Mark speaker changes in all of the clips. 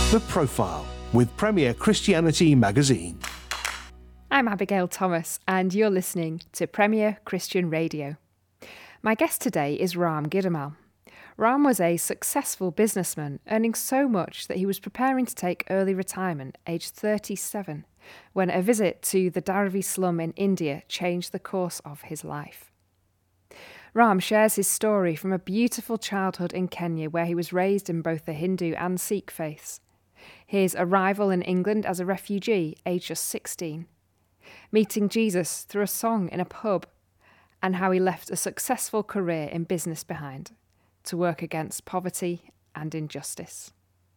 Speaker 1: The Profile with Premier Christianity Magazine.
Speaker 2: I'm Abigail Thomas, and you're listening to Premier Christian Radio. My guest today is Ram Gidamal. Ram was a successful businessman, earning so much that he was preparing to take early retirement, aged 37, when a visit to the Dharavi slum in India changed the course of his life. Ram shares his story from a beautiful childhood in Kenya, where he was raised in both the Hindu and Sikh faiths. His arrival in England as a refugee, aged just 16. Meeting Jesus through a song in a pub, and how he left a successful career in business behind to work against poverty and injustice.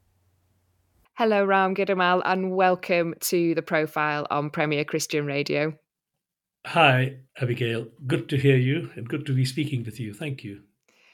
Speaker 2: Hello, Ram Gidamal, and welcome to The Profile on Premier Christian Radio.
Speaker 3: Hi, Abigail. Good to hear you and good to be speaking with you. Thank you.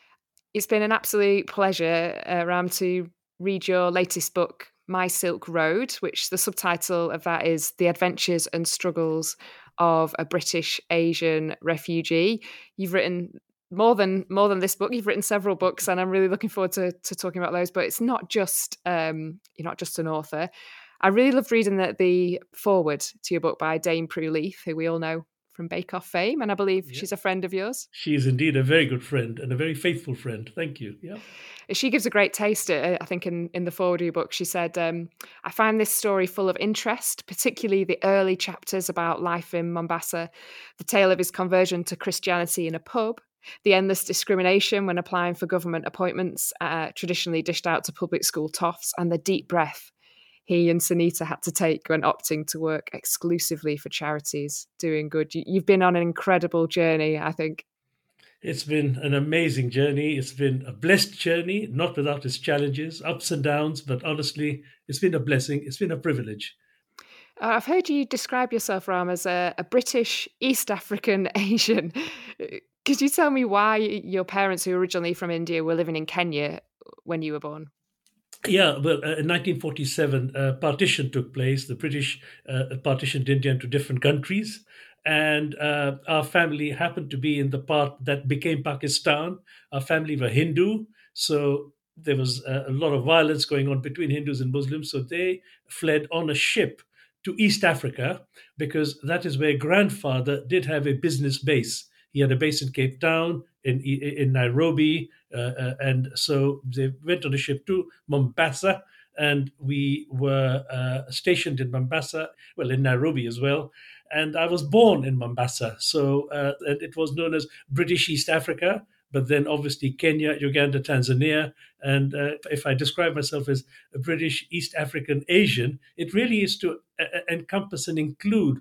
Speaker 2: It's been an absolute pleasure, Ram, to read your latest book, My Silk Road, which the subtitle of that is The Adventures and Struggles of a British Asian Refugee. You've written more than this book. You've written several books, and I'm really looking forward to talking about those. But it's not just you're not just an author. I really loved reading the foreword to your book by Dame Prue Leith, who we all know from Bake Off fame, and I believe she's a friend of yours.
Speaker 3: She is indeed a very good friend and a very faithful friend. Thank you. Yeah.
Speaker 2: She gives a great taste, I think, in the foreword of your book. She said, I find this story full of interest, particularly the early chapters about life in Mombasa, the tale of his conversion to Christianity in a pub, the endless discrimination when applying for government appointments, traditionally dished out to public school toffs, and the deep breath he and Sunita had to take when opting to work exclusively for charities doing good. You've been on an incredible journey, I think.
Speaker 3: It's been an amazing journey. It's been a blessed journey, not without its challenges, ups and downs, but honestly, it's been a blessing. It's been a privilege.
Speaker 2: I've heard you describe yourself, Ram, as a British East African Asian. Could you tell me why your parents, who were originally from India, were living in Kenya when you were born?
Speaker 3: Yeah, well, in 1947, partition took place. The British partitioned India into different countries. And our family happened to be in the part that became Pakistan. Our family were Hindu. So there was a lot of violence going on between Hindus and Muslims. So they fled on a ship to East Africa, because that is where grandfather did have a business base. He had a base in Cape Town, in Nairobi, and so they went on a ship to Mombasa, and we were stationed in Mombasa, well, in Nairobi as well. And I was born in Mombasa, so and it was known as British East Africa, but then obviously Kenya, Uganda, Tanzania. And if I describe myself as a British East African Asian, it really is to encompass and include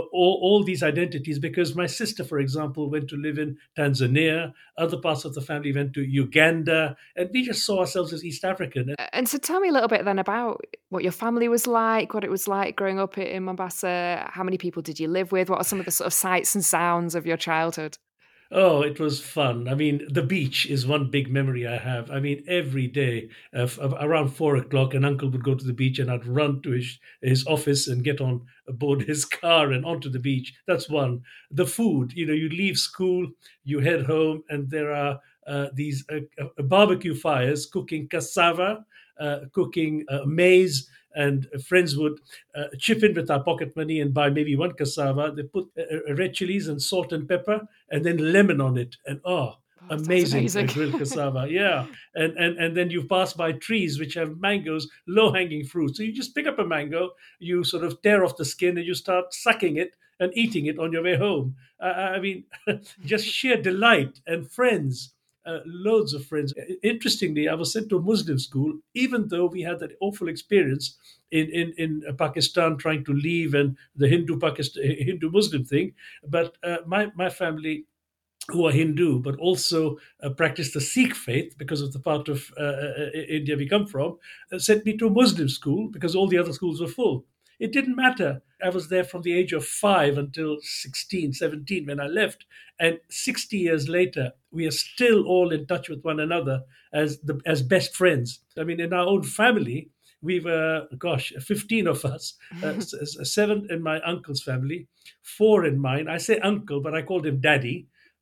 Speaker 3: all these identities, because my sister, for example, went to live in Tanzania. Other parts of the family went to Uganda, and we just saw ourselves as East African.
Speaker 2: And so tell me a little bit then about what your family was like, what it was like growing up in Mombasa. How many people did you live with? What are some of the sort of sights and sounds of your childhood?
Speaker 3: Oh, it was fun. I mean, the beach is one big memory I have. I mean, every day around 4 o'clock, an uncle would go to the beach and I'd run to his office and get on board his car and onto the beach. That's one. The food, you leave school, you head home, and there are these barbecue fires cooking cassava, cooking maize, and friends would chip in with our pocket money and buy maybe one cassava. They put red chilies and salt and pepper and then lemon on it. And amazing. Grilled cassava. Yeah. And then you pass by trees which have mangoes, low-hanging fruit. So you just pick up a mango, you sort of tear off the skin and you start sucking it and eating it on your way home. I mean, just sheer delight. And friends. Loads of friends. Interestingly, I was sent to a Muslim school, even though we had that awful experience in Pakistan trying to leave and the Hindu Muslim thing. But my family, who are Hindu, but also practice the Sikh faith because of the part of India we come from, sent me to a Muslim school because all the other schools were full. It didn't matter. I was there from the age of 5 until 16, 17 when I left. And 60 years later, we are still all in touch with one another as best friends. I mean, in our own family, we were, 15 of us, 7 in my uncle's family, 4 in mine. I say uncle, but I called him daddy.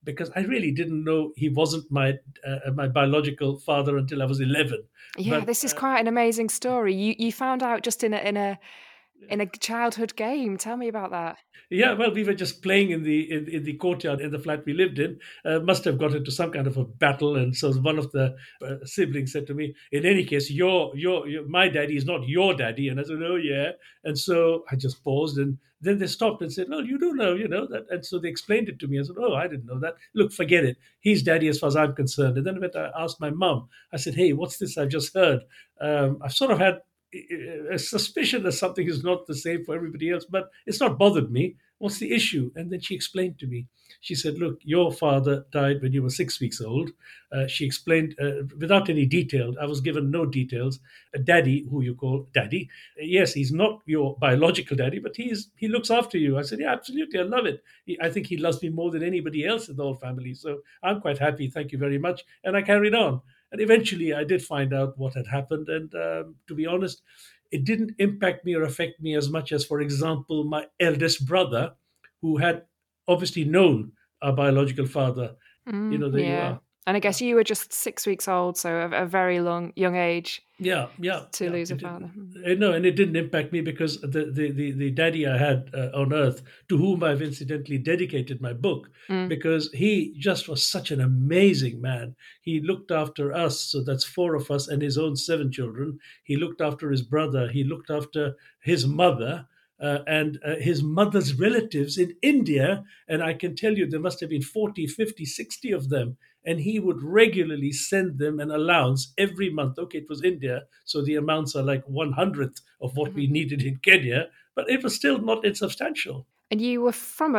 Speaker 3: because I really didn't know he wasn't my biological father until I was 11.
Speaker 2: Yeah,
Speaker 3: But
Speaker 2: this is quite an amazing story. You found out just in a childhood game. Tell me about that.
Speaker 3: yeah, well, we were just playing in the courtyard in the flat we lived in. Must have got into some kind of a battle, and so one of the siblings said to me, "In any case, your my daddy is not your daddy." And I said, "Oh yeah." And so I just paused, and then they stopped and said, "No, you do know, you know that." And so they explained it to me. I said, "Oh, I didn't know that. Look, forget it. He's daddy as far as I'm concerned." And then when I asked my mum, I said, "Hey, what's this I've just heard?" I've sort of had a suspicion that something is not the same for everybody else, but it's not bothered me. What's the issue? And then she explained to me. She said, "Look, your father died when you were 6 weeks old." She explained without any detail. I was given no details. Daddy, who you call daddy, yes, he's not your biological daddy, but he looks after you. I said, "Yeah, absolutely, I love it. I think he loves me more than anybody else in the whole family. So I'm quite happy. Thank you very much." And I carried on. And eventually, I did find out what had happened. And to be honest, it didn't impact me or affect me as much as, for example, my eldest brother, who had obviously known our biological father. There you
Speaker 2: Yeah.
Speaker 3: are.
Speaker 2: And I guess you were just 6 weeks old, so a very young age
Speaker 3: Yeah, yeah,
Speaker 2: to
Speaker 3: yeah.
Speaker 2: lose a father.
Speaker 3: No, and it didn't impact me because the daddy I had on earth, to whom I've incidentally dedicated my book,
Speaker 2: Mm.
Speaker 3: because he just was such an amazing man. He looked after us, so that's four of us, and his own seven children. He looked after his brother. He looked after his mother. And his mother's relatives in India. And I can tell you, there must have been 40, 50, 60 of them, and he would regularly send them an allowance every month. Okay, it was India, so the amounts are like 1/100th of what we needed in Kenya, but it was still not insubstantial.
Speaker 2: And you were from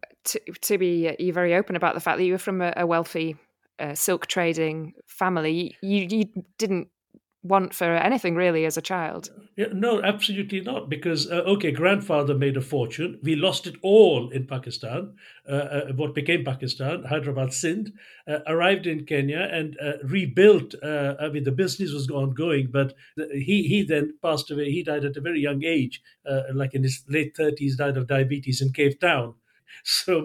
Speaker 2: to be you're very open about the fact that you were from a wealthy silk trading family. You didn't want for anything really as a child.
Speaker 3: Yeah, no, absolutely not. Because, okay, grandfather made a fortune. We lost it all in Pakistan, what became Pakistan, Hyderabad, Sindh, arrived in Kenya and rebuilt. I mean, the business was ongoing, but he then passed away. He died at a very young age, like in his late 30s, died of diabetes in Cape Town. So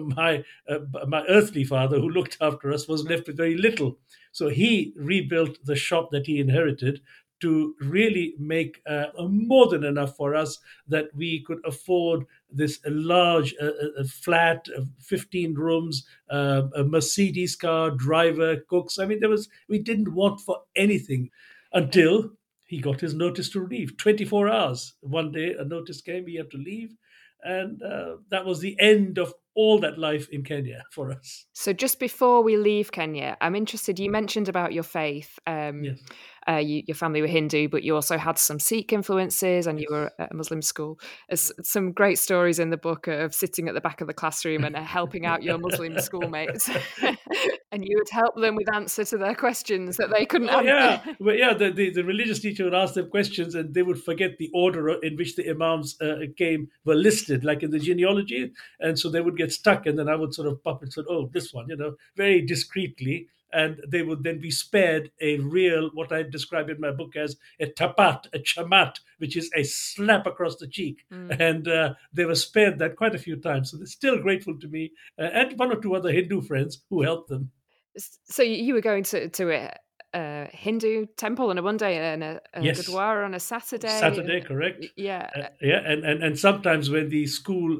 Speaker 3: my earthly father, who looked after us, was left with very little. So he rebuilt the shop that he inherited to really make more than enough for us, that we could afford this large flat, 15 rooms, a Mercedes car, driver, cooks. I mean, we didn't want for anything until he got his notice to leave. 24 hours. One day a notice came, he had to leave. And that was the end of all that life in Kenya for us.
Speaker 2: So just before we leave Kenya, I'm interested. You mentioned about your faith.
Speaker 3: Yes.
Speaker 2: Your family were Hindu, but you also had some Sikh influences, and you were at a Muslim school. There's some great stories in the book of sitting at the back of the classroom and helping out your Muslim schoolmates, and you would help them with answer to their questions that they couldn't answer.
Speaker 3: Yeah, well, yeah. The religious teacher would ask them questions, and they would forget the order in which the imams were listed, like in the genealogy, and so they would get stuck. And then I would sort of pop and say, "Oh, this one," very discreetly. And they would then be spared a real, what I describe in my book as a tapat, a chamat, which is a slap across the cheek. And they were spared that quite a few times. So they're still grateful to me and one or two other Hindu friends who helped them.
Speaker 2: So you were going to a Hindu temple on a Monday and a
Speaker 3: Yes.
Speaker 2: Gurdwara on a Saturday.
Speaker 3: Saturday, correct?
Speaker 2: Yeah.
Speaker 3: Yeah, and sometimes when the school,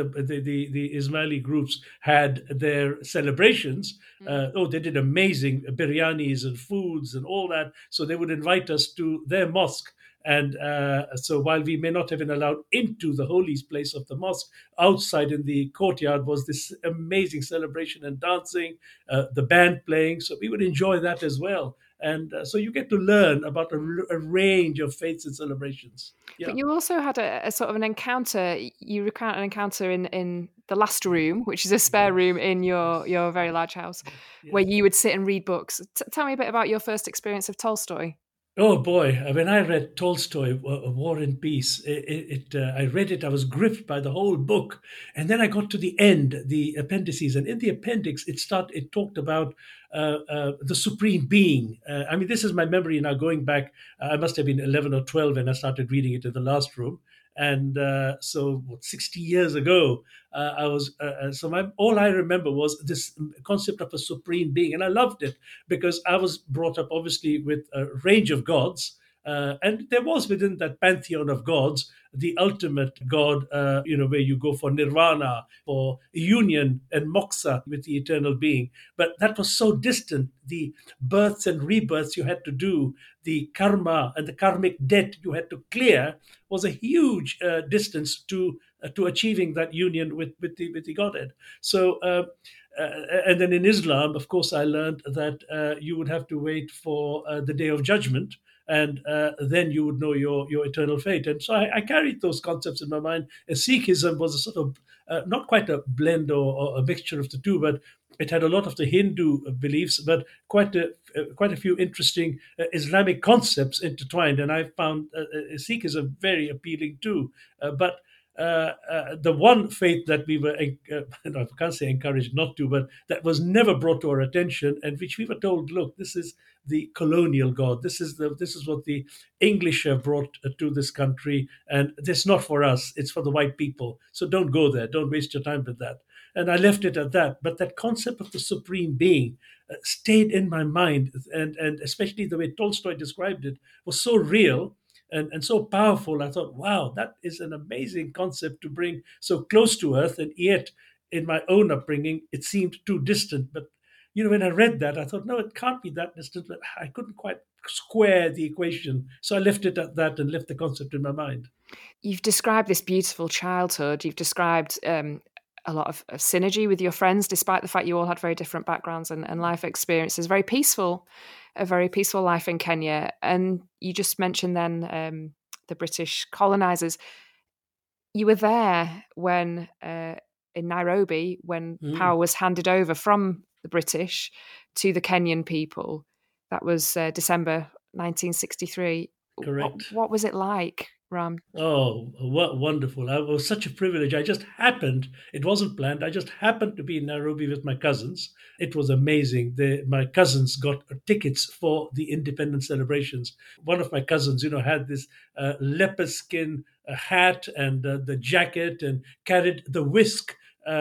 Speaker 3: the Ismaili groups had their celebrations, they did amazing biryanis and foods and all that. So they would invite us to their mosque. And so while we may not have been allowed into the holy place of the mosque, outside in the courtyard was this amazing celebration and dancing, the band playing. So we would enjoy that as well. And so you get to learn about a range of faiths and celebrations. Yeah.
Speaker 2: But you also had a sort of an encounter. You recount an encounter in the last room, which is a spare room in your very large house, where you would sit and read books. Tell me a bit about your first experience of Tolstoy.
Speaker 3: Oh boy! When I read Tolstoy, War and Peace, I read it. I was gripped by the whole book, and then I got to the end, the appendices, and in the appendix, it talked about the supreme being. I mean, this is my memory now. Going back, I must have been 11 or 12 when I started reading it in the last room, And so 60 years ago, all I remember was this concept of a supreme being. And I loved it because I was brought up obviously with a range of gods. And there was within that pantheon of gods the ultimate God, where you go for nirvana, for union and moksha with the eternal being. But that was so distant. The births and rebirths you had to do, the karma and the karmic debt you had to clear was a huge distance to achieving that union with the Godhead. So. And then in Islam, of course, I learned that you would have to wait for the day of judgment, and then you would know your eternal fate. And so I carried those concepts in my mind. And Sikhism was a sort of not quite a blend or a mixture of the two, but it had a lot of the Hindu beliefs, but quite a few interesting Islamic concepts intertwined. And I found Sikhism very appealing too. But the one faith that we were, I can't say encouraged not to, but that was never brought to our attention, and which we were told, look, this is the colonial God. This is what the English have brought to this country, and it's not for us. It's for the white people. So don't go there. Don't waste your time with that. And I left it at that. But that concept of the supreme being stayed in my mind, and especially the way Tolstoy described it was so real and so powerful. I thought, wow, that is an amazing concept to bring so close to earth, and yet in my own upbringing it seemed too distant. But when I read that, I thought, no, it can't be that distant. But I couldn't quite square the equation, so I left it at that and left the concept in my mind.
Speaker 2: You've described this beautiful childhood. You've described a lot of synergy with your friends, despite the fact you all had very different backgrounds and life experiences. A very peaceful life in Kenya. And you just mentioned then the British colonizers. You were there when in Nairobi, when power was handed over from the British to the Kenyan people. That was December 1963.
Speaker 3: Correct.
Speaker 2: What was it like, Ram?
Speaker 3: Oh, what wonderful. It was such a privilege. It wasn't planned. I just happened to be in Nairobi with my cousins. It was amazing. My cousins got tickets for the independence celebrations. One of my cousins, had this leopard skin hat and the jacket, and carried the whisk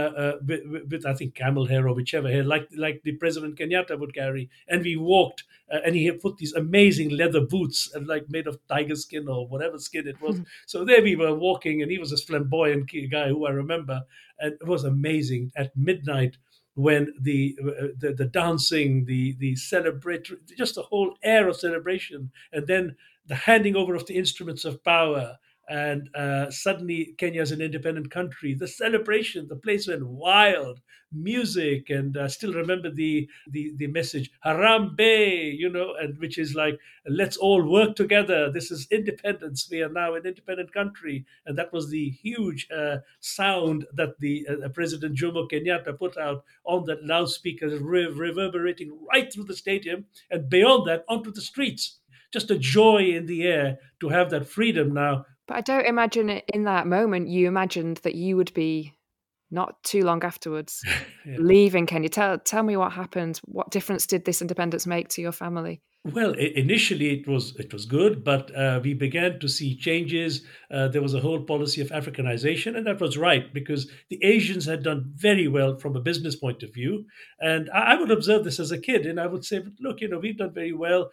Speaker 3: with I think camel hair or whichever hair, like the President Kenyatta would carry. And we walked, and he had put these amazing leather boots, like made of tiger skin or whatever skin it was. So there we were walking, and he was this flamboyant guy who I remember, and it was amazing. At midnight, when the dancing, the celebratory, just the whole air of celebration, and then the handing over of the instruments of power. And suddenly Kenya is an independent country. The celebration, the place went wild, music, and I still remember the message Harambe, and which is like, let's all work together. This is independence. We are now an independent country, and that was the huge sound that the President Jomo Kenyatta put out on that loudspeaker, reverberating right through the stadium and beyond that onto the streets. Just a joy in the air to have that freedom now.
Speaker 2: But I don't imagine it in that moment you imagined that you would be, not too long afterwards, leaving Kenya. Tell me what happened. What difference did this independence make to your family?
Speaker 3: Well, initially it was good, but we began to see changes. There was a whole policy of Africanization, and that was right, because the Asians had done very well from a business point of view. And I would observe this as a kid, and I would say, look, we've done very well.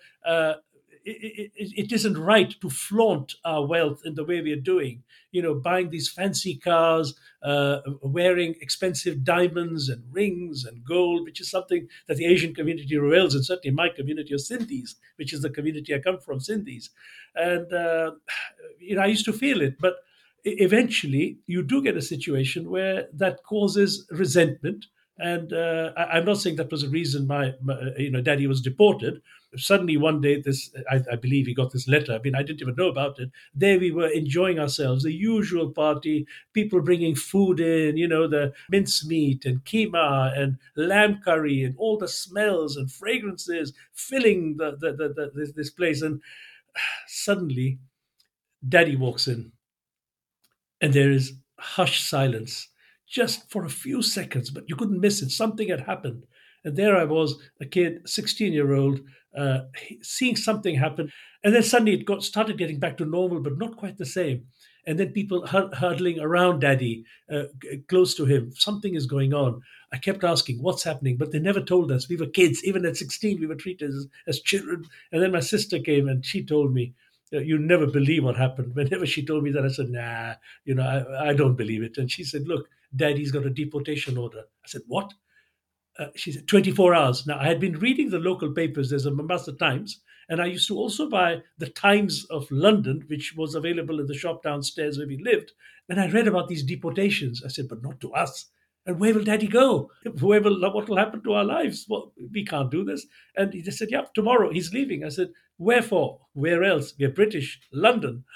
Speaker 3: It isn't right to flaunt our wealth in the way we are doing, buying these fancy cars, wearing expensive diamonds and rings and gold, which is something that the Asian community revels in, certainly my community of Sindhis, which is the community I come from, Sindhis. And, I used to feel it, but eventually you do get a situation where that causes resentment. And I'm not saying that was the reason my daddy was deported. Suddenly one day, I believe he got this letter. I mean, I didn't even know about it. There we were enjoying ourselves, the usual party, people bringing food in, the mincemeat and keema and lamb curry and all the smells and fragrances filling this place. And suddenly, Daddy walks in, and there is hushed silence, just for a few seconds, but you couldn't miss it. Something had happened. And there I was, a kid, 16-year-old, seeing something happen. And then suddenly it started getting back to normal, but not quite the same. and then people huddling around Daddy, close to him. Something is going on. I kept asking, what's happening? But they never told us. We were kids. Even at 16, we were treated as children. And then my sister came and she told me, you never believe what happened. Whenever she told me that, I said, nah, I don't believe it. And she said, look, Daddy's got a deportation order. I said, what? She said, 24 hours. Now, I had been reading the local papers. There's a Mombasa Times. And I used to also buy the Times of London, which was available in the shop downstairs where we lived. And I read about these deportations. I said, but not to us. And where will Daddy go? What will happen to our lives? Well, we can't do this. And he just said, yeah, tomorrow he's leaving. I said, wherefore? Where else? We're British. London.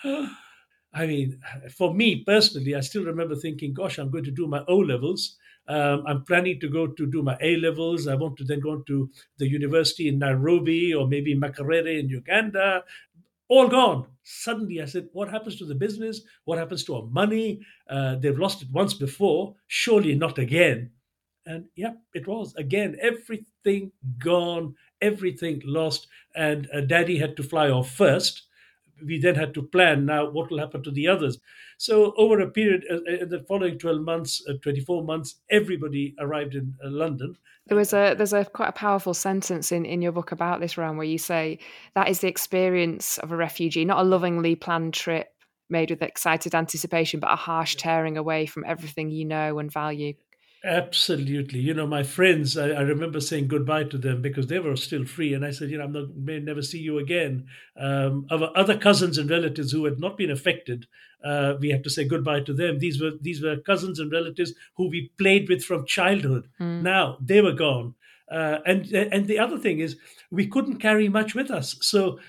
Speaker 3: I mean, for me personally, I still remember thinking, gosh, I'm going to do my O-levels. I'm planning to go to do my A-levels. I want to then go to the university in Nairobi or maybe Makerere in Uganda. All gone. Suddenly I said, what happens to the business? What happens to our money? They've lost it once before. Surely not again. And yeah, it was. Again, everything gone, everything lost. And Daddy had to fly off first. We then had to plan now what will happen to the others. So over a period, in the following 12 months, 24 months, everybody arrived in London.
Speaker 2: There's a quite a powerful sentence in your book about this, Ram, where you say that is the experience of a refugee, not a lovingly planned trip made with excited anticipation, but a harsh tearing away from everything you know and value.
Speaker 3: Absolutely. My friends, I remember saying goodbye to them because they were still free. And I said, may never see you again. Our other cousins and relatives who had not been affected, we had to say goodbye to them. These were cousins and relatives who we played with from childhood. Now they were gone. And the other thing is we couldn't carry much with us. So,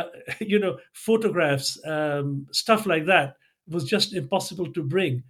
Speaker 3: photographs, stuff like that was just impossible to bring.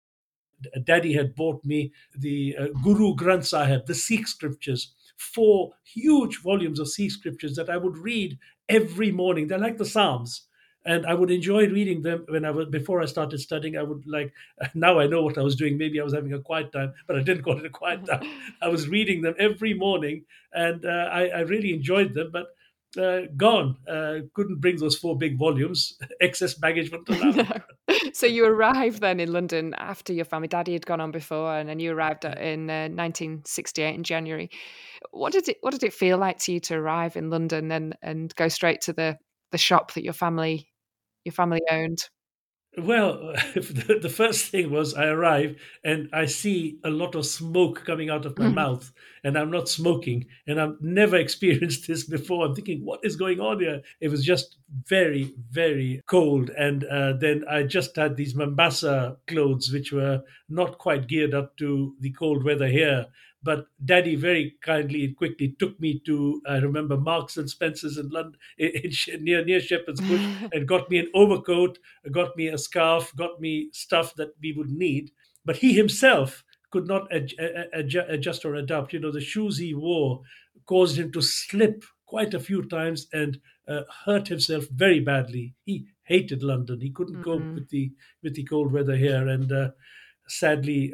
Speaker 3: Daddy had bought me the Guru Granth Sahib, the Sikh scriptures, 4 huge volumes of Sikh scriptures that I would read every morning. They're like the Psalms. And I would enjoy reading them before I started studying. I would now I know what I was doing. Maybe I was having a quiet time, but I didn't call it a quiet time. I was reading them every morning and I really enjoyed them, but gone. Couldn't bring those 4 big volumes. Excess baggage wouldn't allow.
Speaker 2: No. So you arrived then in London after your family. Daddy had gone on before, and then you arrived in 1968 in January. What did it feel like to you to arrive in London and go straight to the shop that your family owned?
Speaker 3: Well, the first thing was I arrive and I see a lot of smoke coming out of my mouth, and I'm not smoking, and I've never experienced this before. I'm thinking, what is going on here? It was just very, very cold. And then I just had these Mombasa clothes, which were not quite geared up to the cold weather here. But Daddy very kindly and quickly took me to, I remember, Marks and Spencer's in London, near Shepherd's Bush, and got me an overcoat, got me a scarf, got me stuff that we would need. But he himself could not adjust or adapt. The shoes he wore caused him to slip quite a few times and hurt himself very badly. He hated London. He couldn't cope with the cold weather here. And sadly,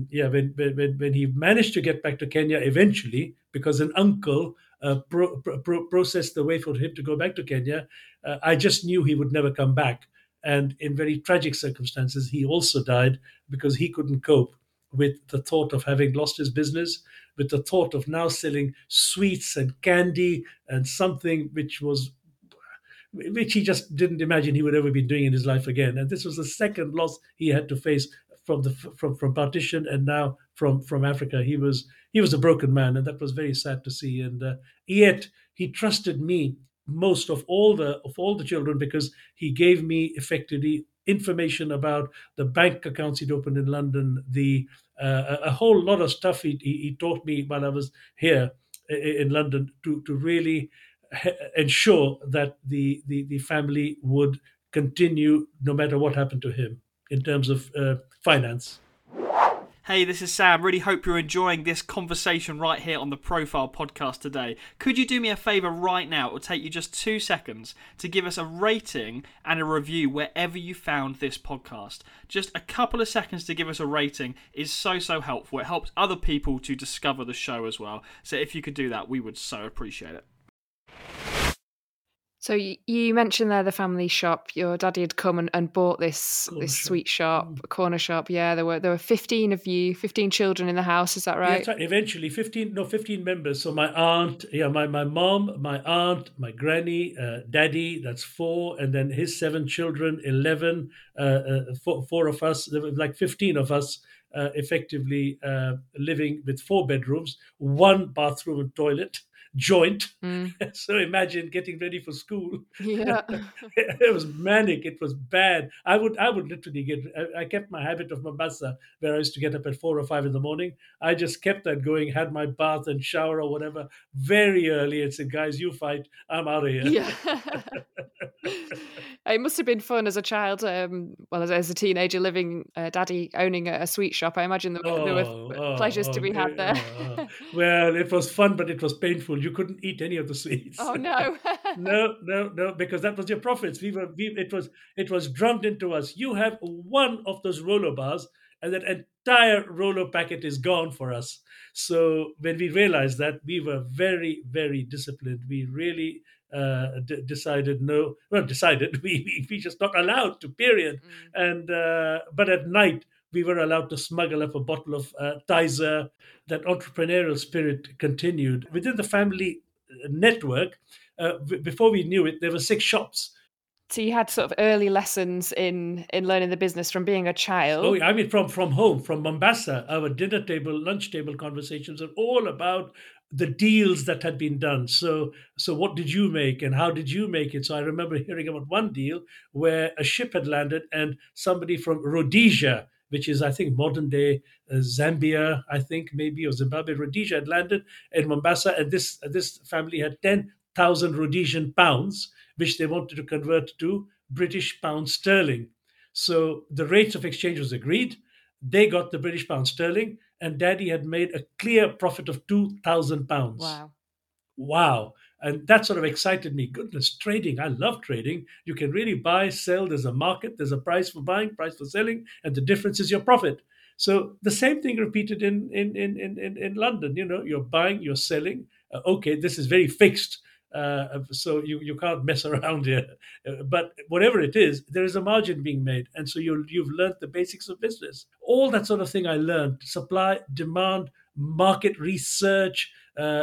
Speaker 3: when he managed to get back to Kenya eventually, because an uncle processed the way for him to go back to Kenya, I just knew he would never come back. And in very tragic circumstances, he also died because he couldn't cope with the thought of having lost his business, with the thought of now selling sweets and candy and something which he just didn't imagine he would ever be doing in his life again. And this was the second loss he had to face from partition, and now from Africa. He was a broken man, and that was very sad to see. And yet he trusted me most of all the children, because he gave me effectively information about the bank accounts he'd opened in London, a whole lot of stuff he taught me while I was here in London to really ensure that the family would continue no matter what happened to him in terms of finance.
Speaker 4: Hey, this is Sam. Really hope you're enjoying this conversation right here on the Profile Podcast today. Could you do me a favour right now? It will take you just 2 seconds to give us a rating and a review wherever you found this podcast. Just a couple of seconds to give us a rating is so helpful. It helps other people to discover the show as well. So if you could do that, we would so appreciate it.
Speaker 2: So you mentioned there the family shop. Your daddy had come and bought this sweet shop, corner shop. Yeah, there were 15 of you, 15 children in the house. Is that right?
Speaker 3: Yeah, that's right. Eventually, 15 members. So my aunt, my mom, my aunt, my granny, daddy, that's 4, and then his 7 children, 11, four of us, there were like 15 of us, effectively living with 4 bedrooms, 1 bathroom and toilet, joint. So imagine getting ready for school.
Speaker 2: Yeah.
Speaker 3: It was manic. It was bad. I would literally I kept my habit of Mombasa, where I used to get up at 4 or 5 in the morning. I just kept that going, had my bath and shower or whatever very early, and said, guys, you fight, I'm out of here.
Speaker 2: Yeah. It must have been fun as a child, as a teenager, living, daddy owning a sweet shop. I imagine there were pleasures to be had there.
Speaker 3: Well, it was fun, but it was painful. You couldn't eat any of the sweets.
Speaker 2: Oh, no.
Speaker 3: No, because that was your profits. It was drummed into us. You have one of those Rolo bars, and that entire Rolo packet is gone for us. So when we realized that, we were very, very disciplined. We really decided no. Well, decided we just not allowed to. Period. And but at night we were allowed to smuggle up a bottle of Tizer. That entrepreneurial spirit continued within the family network. Before we knew it, there were 6 shops.
Speaker 2: So you had sort of early lessons in learning the business from being a child.
Speaker 3: Oh, I mean, from home, from Mombasa, our dinner table, lunch table conversations are all about the deals that had been done. So what did you make and how did you make it? So I remember hearing about one deal where a ship had landed and somebody from Rhodesia, which is, I think, modern day Zambia, I think maybe, or Zimbabwe, Rhodesia had landed in Mombasa, and this family had 10,000 Rhodesian pounds, which they wanted to convert to British pound sterling. So the rates of exchange was agreed. They got the British pound sterling, and Daddy had made a clear profit of £2,000. Wow. And that sort of excited me. Goodness, trading. I love trading. You can really buy, sell. There's a market. There's a price for buying, price for selling, and the difference is your profit. So the same thing repeated in London. You're buying, you're selling. Okay, this is very fixed. So you can't mess around here. But whatever it is, there is a margin being made. And so you've learned the basics of business. All that sort of thing I learned: supply, demand, market research,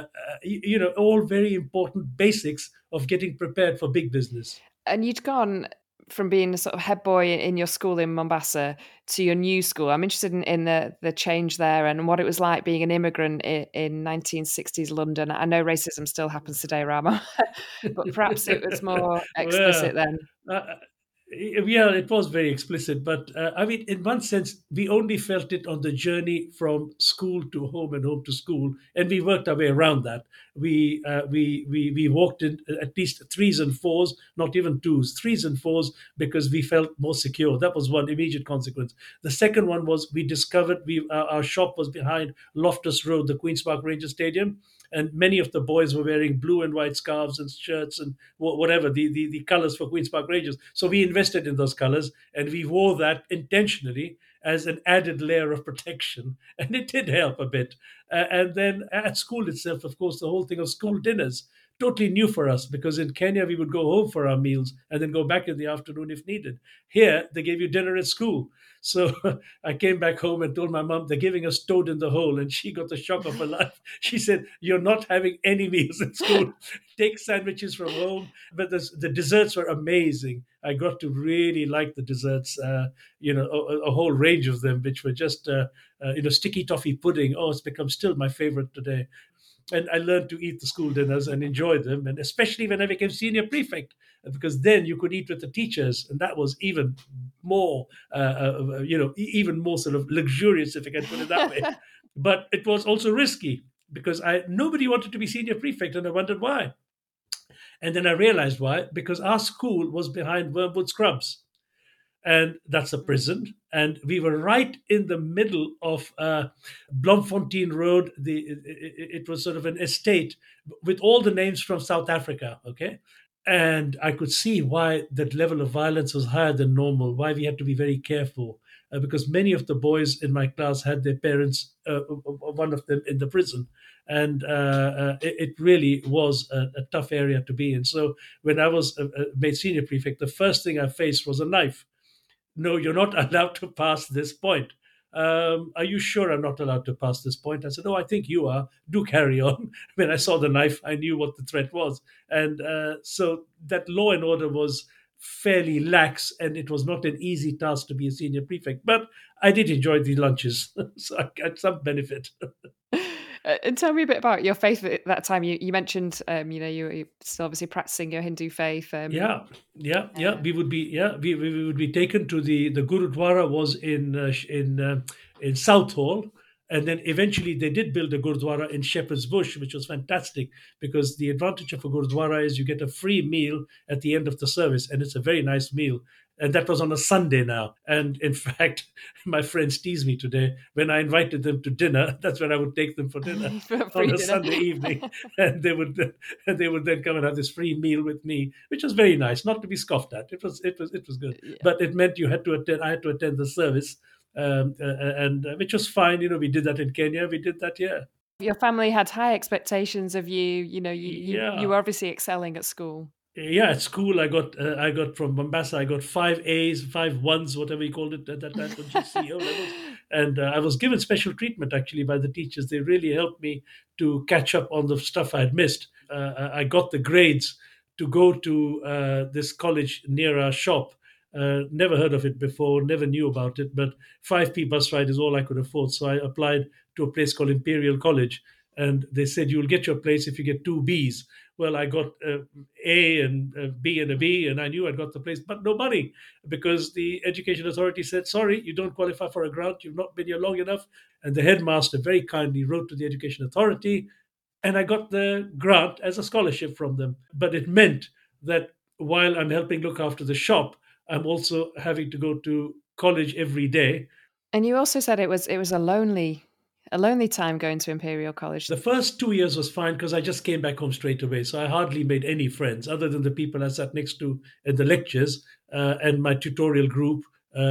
Speaker 3: all very important basics of getting prepared for big business.
Speaker 2: And you'd gone from being a sort of head boy in your school in Mombasa to your new school. I'm interested in the change there and what it was like being an immigrant in 1960s London. I know racism still happens today, Rama, but perhaps it was more explicit then.
Speaker 3: Yeah, it was very explicit, but I mean, in one sense, we only felt it on the journey from school to home and home to school, and we worked our way around that. We walked in at least 3s and 4s, not even 2s, 3s and 4s, because we felt more secure. That was one immediate consequence. The second one was we discovered our shop was behind Loftus Road, the Queen's Park Rangers Stadium. And many of the boys were wearing blue and white scarves and shirts and whatever, the colors for Queen's Park Rangers. So we invested in those colors and we wore that intentionally as an added layer of protection. And it did help a bit. And then at school itself, of course, the whole thing of school dinners, totally new for us, because in Kenya, we would go home for our meals and then go back in the afternoon if needed. Here, they gave you dinner at school. So I came back home and told my mom, they're giving us toad in the hole. And she got the shock of her life. She said, you're not having any meals at school. Take sandwiches from home. But the desserts were amazing. I got to really like the desserts, a whole range of them, which were just, sticky toffee pudding. Oh, it's become still my favorite today. And I learned to eat the school dinners and enjoy them, and especially when I became senior prefect, because then you could eat with the teachers, and that was even more, even more sort of luxurious, if I can put it that way. But it was also risky because nobody wanted to be senior prefect, and I wondered why. And then I realized why, because our school was behind Wormwood Scrubs. And that's a prison. And we were right in the middle of Bloemfontein Road. It was sort of an estate with all the names from South Africa, okay? And I could see why that level of violence was higher than normal, why we had to be very careful. because many of the boys in my class had their parents, one of them in the prison. And it really was a tough area to be in. So when I was made senior prefect, the first thing I faced was a knife. No, you're not allowed to pass this point. Are you sure I'm not allowed to pass this point? I said, oh, I think you are. Do carry on. When I saw the knife, I knew what the threat was. And so that law and order was fairly lax, and it was not an easy task to be a senior prefect. But I did enjoy the lunches, so I got some benefit.
Speaker 2: And tell me a bit about your faith at that time. You mentioned, you were still obviously practicing your Hindu faith.
Speaker 3: Yeah. We would be taken to the Gurudwara was in Southall, and then eventually they did build a Gurudwara in Shepherd's Bush, which was fantastic because the advantage of a Gurudwara is you get a free meal at the end of the service, and it's a very nice meal. And that was on a Sunday now. And in fact, my friends tease me today. When I invited them to dinner, that's when I would take them for dinner on a Sunday evening. And they would then come and have this free meal with me, which was very nice, not to be scoffed at. It was good. Yeah. But it meant I had to attend the service, and which was fine. We did that in Kenya. We did that here.
Speaker 2: Your family had high expectations of you. You were obviously excelling at school.
Speaker 3: Yeah, at school I got from Mombasa. I got 5 A's, 5 1s, whatever you called it at that time, GCE levels. And I was given special treatment actually by the teachers. They really helped me to catch up on the stuff I had missed. I got the grades to go to this college near our shop. Never heard of it before, never knew about it, but 5p bus ride is all I could afford. So I applied to a place called Imperial College, and they said, you'll get your place if you get 2 Bs. Well, I got A and B and a B, and I knew I'd got the place, but no money, because the Education Authority said, sorry, you don't qualify for a grant. You've not been here long enough. And the headmaster very kindly wrote to the Education Authority, and I got the grant as a scholarship from them. But it meant that while I'm helping look after the shop, I'm also having to go to college every day.
Speaker 2: And you also said it was a lonely time going to Imperial College.
Speaker 3: The first 2 years was fine because I just came back home straight away. So I hardly made any friends other than the people I sat next to in the lectures and my tutorial group,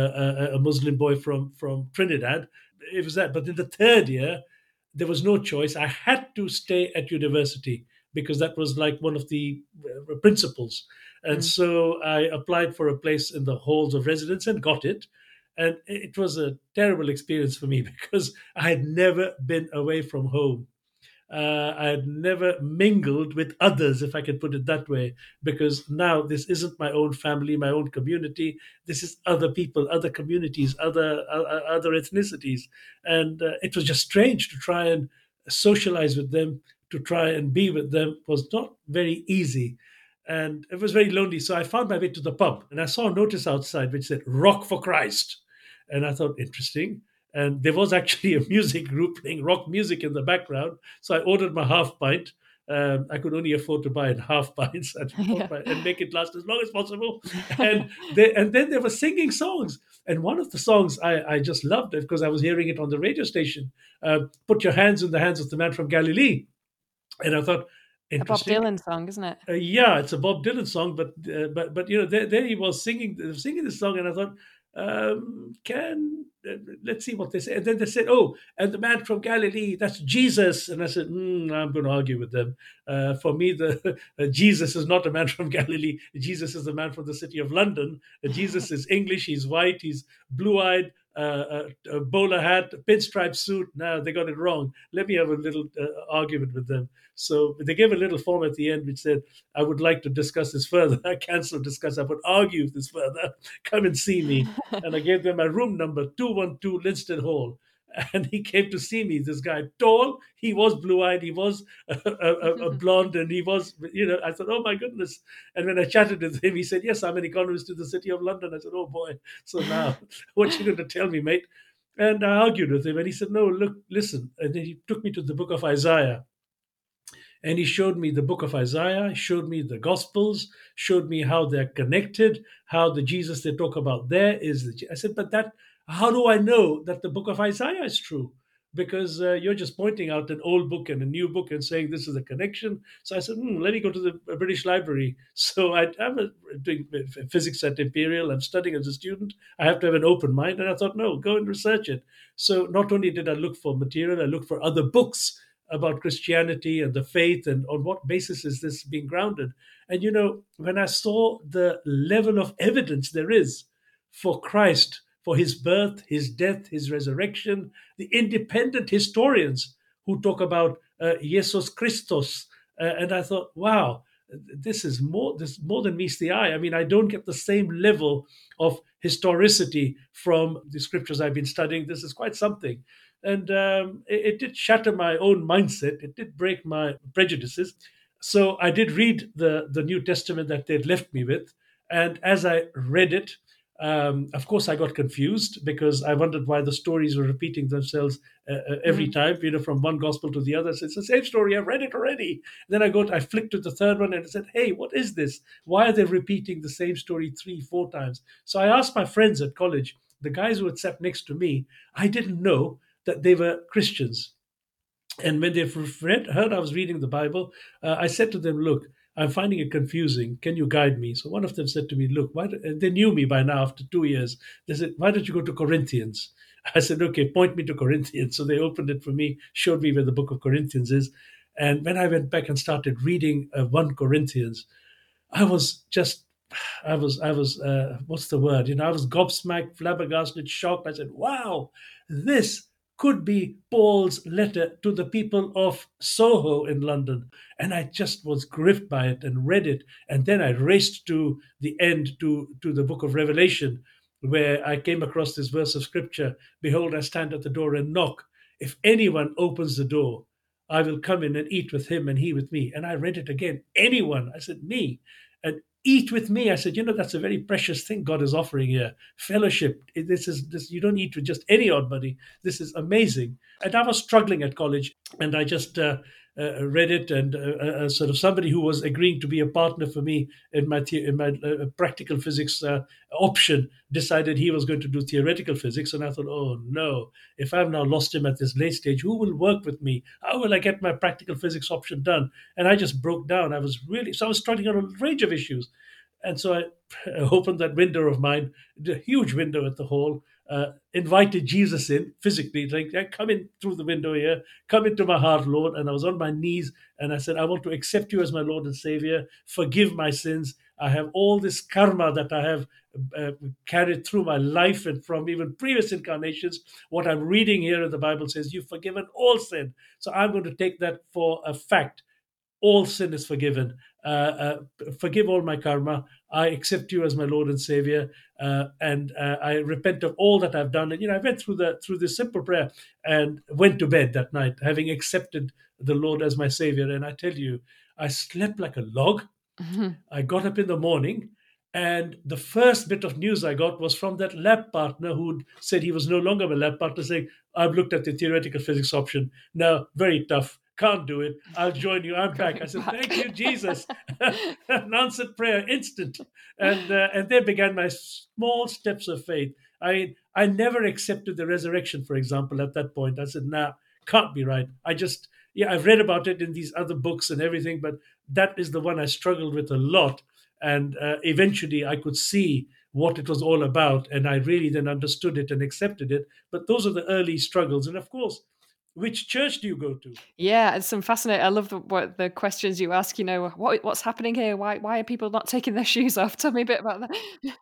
Speaker 3: a Muslim boy from Trinidad. It was that. But in the third year, there was no choice. I had to stay at university because that was like one of the principles. And so I applied for a place in the halls of residence and got it. And it was a terrible experience for me because I had never been away from home. I had never mingled with others, if I can put it that way, because now this isn't my own family, my own community. This is other people, other communities, other ethnicities. And it was just strange to try and socialize with them, to try and be with them was not very easy. And it was very lonely. So I found my way to the pub, and I saw a notice outside which said, Rock for Christ. And I thought, interesting. And there was actually a music group playing rock music in the background. So I ordered my half pint. I could only afford to buy in half pints and make it last as long as possible. And then they were singing songs. And one of the songs, I just loved it because I was hearing it on the radio station. Put your hands in the hands of the man from Galilee. And I thought,
Speaker 2: a Bob Dylan song, isn't it?
Speaker 3: Yeah, it's a Bob Dylan song. But there he was singing this song. And I thought, let's see what they say. And then they said, oh, and the man from Galilee, that's Jesus. And I said, I'm going to argue with them. For me, Jesus is not a man from Galilee. Jesus is the man from the city of London. Jesus is English. He's white. He's blue-eyed. A bowler hat, a pinstripe suit. No, they got it wrong. Let me have a little argument with them. So they gave a little form at the end which said, I would like to discuss this further. I cancelled discuss. I would argue this further. Come and see me. And I gave them my room number, 212 Linston Hall. And he came to see me, this guy, tall. He was blue-eyed. He was a blonde. And he was, I thought, oh, my goodness. And when I chatted with him, he said, yes, I'm an economist to the City of London. I said, oh, boy. So now, what you going to tell me, mate? And I argued with him. And he said, no, look, listen. And then he took me to the book of Isaiah. And he showed me the book of Isaiah, showed me the Gospels, showed me how they're connected, how the Jesus they talk about there is. I said, but how do I know that the book of Isaiah is true? because you're just pointing out an old book and a new book and saying this is a connection. So I said, let me go to the British Library. So I'm doing physics at Imperial. I'm studying as a student. I have to have an open mind. And I thought, no, go and research it. So not only did I look for material, I looked for other books about Christianity and the faith and on what basis is this being grounded. And, when I saw the level of evidence there is for Christ, for his birth, his death, his resurrection, the independent historians who talk about Jesus Christos. And I thought, wow, this is more than meets the eye. I mean, I don't get the same level of historicity from the scriptures I've been studying. This is quite something. And it did shatter my own mindset. It did break my prejudices. So I did read the New Testament that they'd left me with. And as I read it, of course, I got confused because I wondered why the stories were repeating themselves every time, from one gospel to the other. So it's the same story. I've read it already. Then I flicked to the third one and I said, hey, what is this? Why are they repeating the same story 3-4 times? So I asked my friends at college, the guys who had sat next to me, I didn't know that they were Christians. And when they heard I was reading the Bible, I said to them, look, I'm finding it confusing. Can you guide me? So one of them said to me, look, they knew me by now after 2 years. They said, why don't you go to Corinthians? I said, okay, point me to Corinthians. So they opened it for me, showed me where the book of Corinthians is. And when I went back and started reading 1 Corinthians, I was what's the word? I was gobsmacked, flabbergasted, shocked. I said, wow, this could be Paul's letter to the people of Soho in London. And I just was gripped by it and read it. And then I raced to the end, to the book of Revelation, where I came across this verse of scripture, behold, I stand at the door and knock. If anyone opens the door, I will come in and eat with him and he with me. And I read it again. Anyone. I said, me. And eat with me. I said, that's a very precious thing God is offering here. Fellowship. This you don't eat with just any odd buddy. This is amazing. And I was struggling at college, and I just read it, and sort of somebody who was agreeing to be a partner for me in my practical physics option decided he was going to do theoretical physics. And I thought, oh no, if I've now lost him at this late stage, who will work with me? How will I get my practical physics option done? And I just broke down. I was struggling on a range of issues. And so I opened that window of mine, a huge window at the hall, invited Jesus in physically, like, come in through the window here, come into my heart, Lord. And I was on my knees and I said, I want to accept you as my Lord and Savior. Forgive my sins. I have all this karma that I have carried through my life and from even previous incarnations. What I'm reading here in the Bible says, you've forgiven all sin. So I'm going to take that for a fact. All sin is forgiven. Forgive all my karma. I accept you as my Lord and Savior, and I repent of all that I've done. And I went through this simple prayer and went to bed that night, having accepted the Lord as my Savior. And I tell you, I slept like a log. Mm-hmm. I got up in the morning, and the first bit of news I got was from that lab partner who said he was no longer my lab partner, saying, I've looked at the theoretical physics option. Now, very tough. Can't do it. I'll join you. I'm back. I said, thank you, Jesus. An answered prayer, instant. And there began my small steps of faith. I never accepted the resurrection, for example, at that point. I said, nah, can't be right. I've read about it in these other books and everything, but that is the one I struggled with a lot. And eventually I could see what it was all about. And I really then understood it and accepted it. But those are the early struggles. And of course, which church do you go to?
Speaker 2: Yeah, it's some fascinating. I love the questions you ask. What's happening here? Why are people not taking their shoes off? Tell me a bit about that.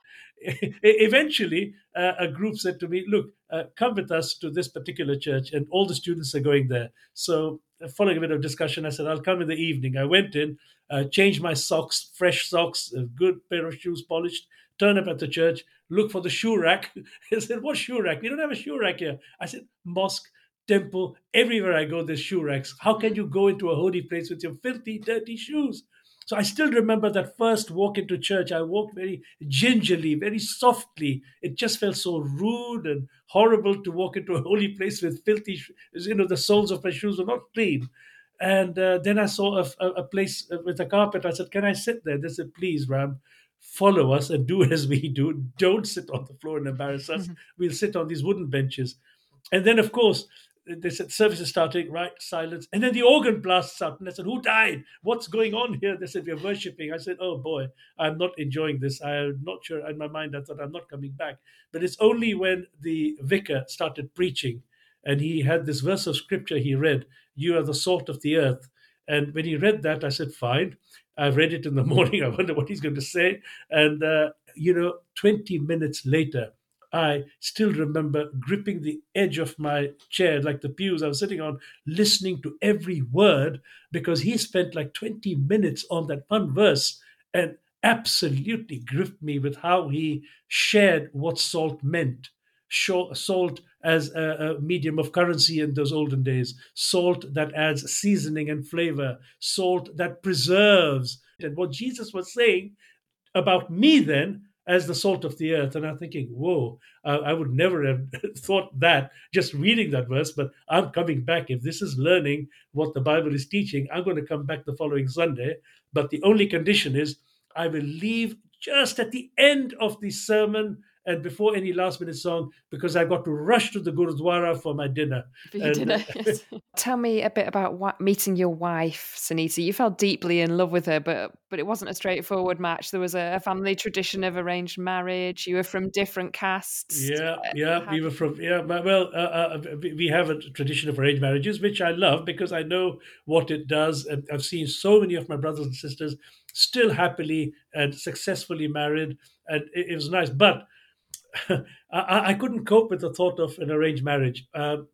Speaker 3: Eventually, a group said to me, look, come with us to this particular church, and all the students are going there. So following a bit of discussion, I said, I'll come in the evening. I went in, changed my socks, fresh socks, a good pair of shoes polished, turn up at the church, look for the shoe rack. I said, what shoe rack? We don't have a shoe rack here. I said, mosque, temple, everywhere I go, there's shoe racks. How can you go into a holy place with your filthy, dirty shoes? So I still remember that first walk into church. I walked very gingerly, very softly. It just felt so rude and horrible to walk into a holy place with filthy, the soles of my shoes were not clean. And then I saw a place with a carpet. I said, can I sit there? They said, please, Ram, follow us and do as we do. Don't sit on the floor and embarrass us. We'll sit on these wooden benches. And then, of course, they said, service is starting, right? Silence. And then the organ blasts out. And I said, who died? What's going on here? They said, we're worshiping. I said, oh boy, I'm not enjoying this. I'm not sure. In my mind, I thought, I'm not coming back. But it's only when the vicar started preaching and he had this verse of scripture he read, you are the salt of the earth. And when he read that, I said, fine. I read it in the morning. I wonder what he's going to say. And, 20 minutes later, I still remember gripping the edge of my chair, like the pews I was sitting on, listening to every word, because he spent like 20 minutes on that one verse and absolutely gripped me with how he shared what salt meant. Salt as a medium of currency in those olden days, salt that adds seasoning and flavor, salt that preserves. And what Jesus was saying about me then as the salt of the earth. And I'm thinking, whoa, I would never have thought that just reading that verse, but I'm coming back. If this is learning what the Bible is teaching, I'm going to come back the following Sunday. But the only condition is I will leave just at the end of the sermon and before any last minute song, because I got to rush to the Gurudwara for my dinner.
Speaker 2: For your dinner, yes. Tell me a bit about meeting your wife, Sunita. You fell deeply in love with her, but it wasn't a straightforward match. There was a family tradition of arranged marriage. You were from different castes.
Speaker 3: Yeah. We were from, we have a tradition of arranged marriages, which I love because I know what it does. And I've seen so many of my brothers and sisters still happily and successfully married. And it was nice. But I couldn't cope with the thought of an arranged marriage.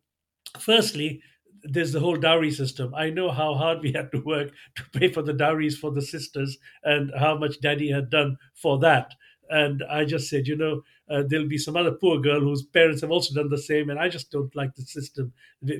Speaker 3: Firstly, there's the whole dowry system. I know how hard we had to work to pay for the dowries for the sisters and how much daddy had done for that. And I just said, there'll be some other poor girl whose parents have also done the same. And I just don't like the system.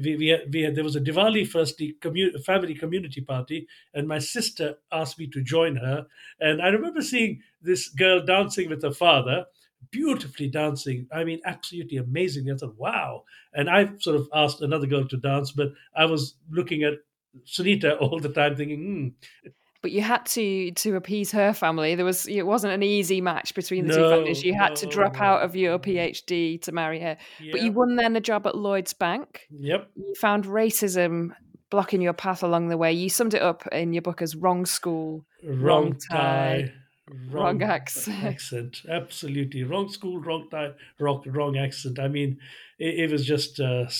Speaker 3: There was a Diwali firstly family community party, and my sister asked me to join her. And I remember seeing this girl dancing with her father, beautifully dancing. I mean, absolutely amazing. I thought, wow. And I sort of asked another girl to dance, but I was looking at Sunita all the time thinking,
Speaker 2: But you had to appease her family. It wasn't an easy match between the two families. You had to drop out of your PhD to marry her.
Speaker 3: Yeah.
Speaker 2: But you won then a job at Lloyds Bank.
Speaker 3: Yep.
Speaker 2: You found racism blocking your path along the way. You summed it up in your book as wrong school, wrong tie, wrong accent.
Speaker 3: Absolutely. Wrong school, wrong tie, wrong accent. I mean, it was just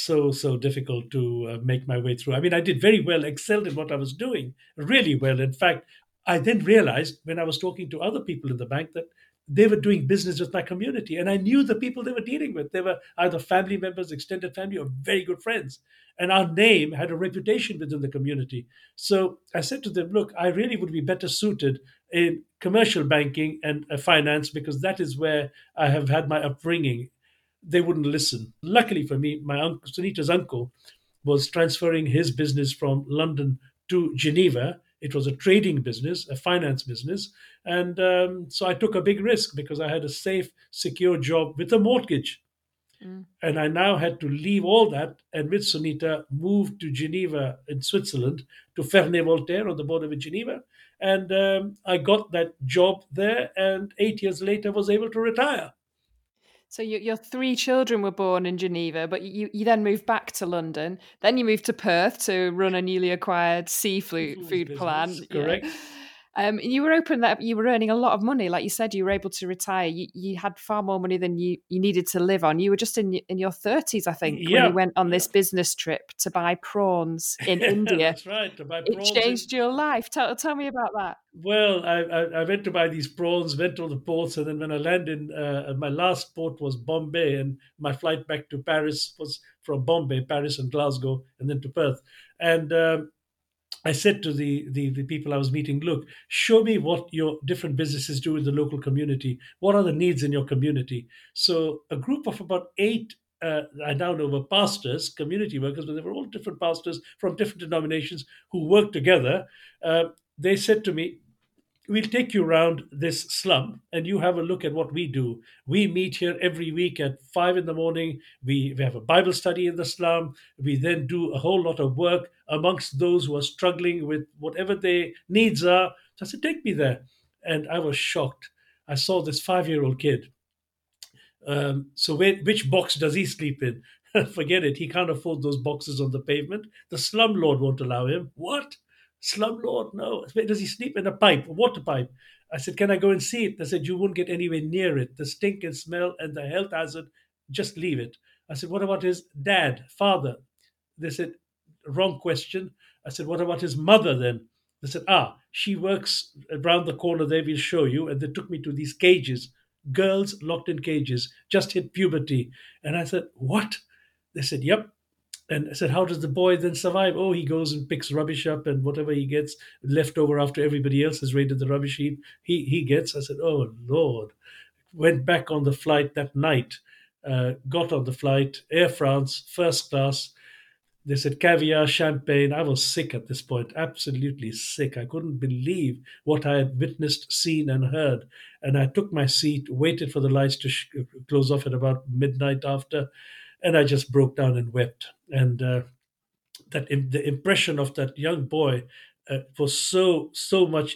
Speaker 3: so difficult to make my way through. I mean, I did very well, excelled in what I was doing, really well. In fact, I then realized when I was talking to other people in the bank that they were doing business with my community. And I knew the people they were dealing with. They were either family members, extended family, or very good friends. And our name had a reputation within the community. So I said to them, look, I really would be better suited in commercial banking and finance because that is where I have had my upbringing. They wouldn't listen. Luckily for me, my uncle, Sunita's uncle, was transferring his business from London to Geneva. It was a trading business, a finance business. And so I took a big risk because I had a safe, secure job with a mortgage. And I now had to leave all that and with Sunita move to Geneva in Switzerland, to Ferney-Voltaire on the border with Geneva. And I got that job there, and 8 years later was able to retire.
Speaker 2: So your 3 children were born in Geneva, but you then moved back to London. Then you moved to Perth to run a newly acquired seafood plant.
Speaker 3: Correct.
Speaker 2: Yeah. You were open that you were earning a lot of money. Like you said, you were able to retire. You had far more money than you needed to live on. You were just in your 30s, I think, when you went on this business trip to buy prawns in India.
Speaker 3: That's right, to buy prawns.
Speaker 2: It changed your life. Tell me about that.
Speaker 3: Well, I went to buy these prawns, went to the ports, and then when I landed, my last port was Bombay, and my flight back to Paris was from Bombay, Paris and Glasgow, and then to Perth. And I said to the people I was meeting, look, show me what your different businesses do in the local community. What are the needs in your community? So a group of about 8, I now know were pastors, community workers, but they were all different pastors from different denominations who worked together. They said to me, we'll take you around this slum and you have a look at what we do. We meet here every week at 5 a.m. We have a Bible study in the slum. We then do a whole lot of work amongst those who are struggling with whatever their needs are. So I said, take me there. And I was shocked. I saw this 5-year-old kid. So which box does he sleep in? Forget it. He can't afford those boxes on the pavement. The slumlord won't allow him. What? Slumlord? No. Where does he sleep? In a pipe, a water pipe. I said, can I go and see it? They said, you won't get anywhere near it. The stink and smell and the health hazard, just leave it. I said, what about his dad, father? They said, wrong question. I said, what about his mother then? They said, she works around the corner there, we'll show you. And they took me to these cages, girls locked in cages, just hit puberty. And I said, what? They said, yep. And I said, how does the boy then survive? Oh, he goes and picks rubbish up and whatever he gets left over after everybody else has raided the rubbish heap, he gets. I said, oh, Lord. Went back on the flight that night, got on the flight, Air France, first class. They said caviar, champagne. I was sick at this point, absolutely sick. I couldn't believe what I had witnessed, seen, and heard. And I took my seat, waited for the lights to close off at about midnight after, and I just broke down and wept. And the impression of that young boy was so much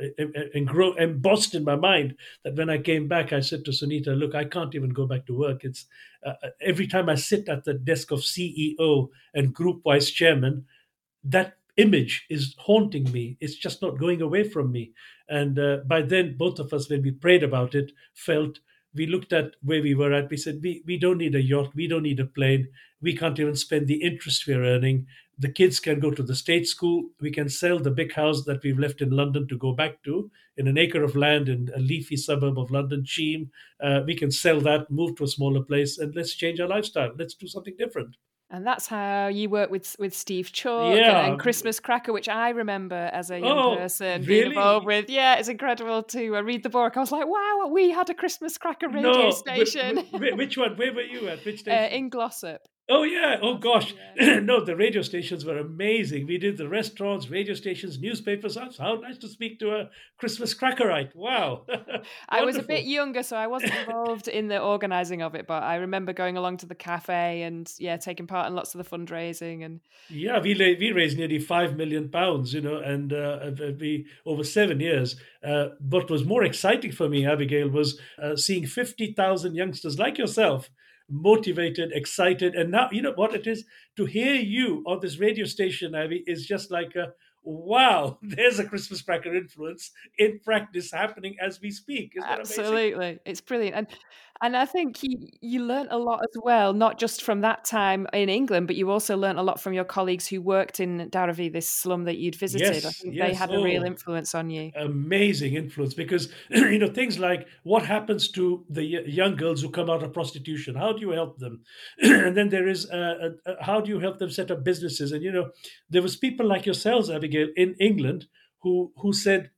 Speaker 3: embossed in my mind that when I came back, I said to Sunita, "Look, I can't even go back to work. It's every time I sit at the desk of CEO and group vice chairman, that image is haunting me. It's just not going away from me." And by then, both of us, when we prayed about it, felt. We looked at where we were at. We said, we don't need a yacht. We don't need a plane. We can't even spend the interest we're earning. The kids can go to the state school. We can sell the big house that we've left in London to go back to in an acre of land in a leafy suburb of London, Cheam. We can sell that, move to a smaller place, and let's change our lifestyle. Let's do something different.
Speaker 2: And that's how you work with Steve Chalk
Speaker 3: Yeah.
Speaker 2: and Christmas Cracker, which I remember as a young person being
Speaker 3: really?
Speaker 2: involved with. Yeah, it's incredible to read the book. I was like, wow, we had a Christmas Cracker radio station.
Speaker 3: Which one? Where were you at? Which station?
Speaker 2: In Glossop.
Speaker 3: Oh, yeah. Oh, gosh.
Speaker 2: Yeah.
Speaker 3: No, the radio stations were amazing. We did the restaurants, radio stations, newspapers. How nice to speak to a Christmas crackerite. Wow.
Speaker 2: I was a bit younger, so I wasn't involved in the organising of it, but I remember going along to the cafe and, taking part in lots of the fundraising. And
Speaker 3: yeah, we raised nearly £5 million, and we over 7 years. What was more exciting for me, Abigail, was seeing 50,000 youngsters like yourself motivated, excited. And now, you know what it is? To hear you on this radio station, Abby, is just like wow, there's a Christmas cracker influence in practice happening as we speak. Isn't that amazing?
Speaker 2: absolutely, it's brilliant. And I think you learnt a lot as well, not just from that time in England, but you also learnt a lot from your colleagues who worked in Dharavi, this slum that you'd visited.
Speaker 3: Yes,
Speaker 2: I think
Speaker 3: yes.
Speaker 2: they had a real influence on you.
Speaker 3: Amazing influence, because things like what happens to the young girls who come out of prostitution. How do you help them? And then there is how do you help them set up businesses? And there was people like yourselves, Abigail, in England who said,